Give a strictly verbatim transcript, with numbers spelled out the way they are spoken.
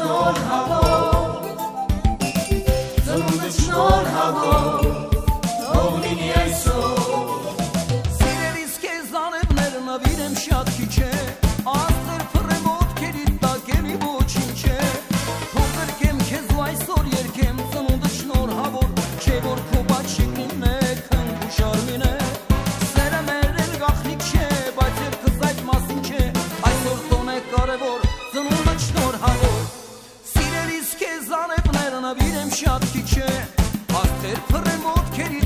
շնոր հավոր, ծնունդը շնոր հավոր, թող լինի այսօր։ Սիրելիս քեզ անևները նվիրեմ շատ քիչ է, աստղեր փռեմ ոտքերիդ տակ էլի ոչինչ է, թող գրկեմ քեզ ու այսօր երգեմ ծնունդը շնոր հավոր, չէ որ քո բաչիկն է քնք ու շարմին է, սերը մեր էլ գաղտնիք չէ, բայց երգս այդ մասին չէ, այսօր տոն է կարևոր, ծնունդը շնոր հավոր։ Սիրելիս քեզ անևները նվիրեմ շատ քիչ է, աստղեր փռեմ ոտքերիդ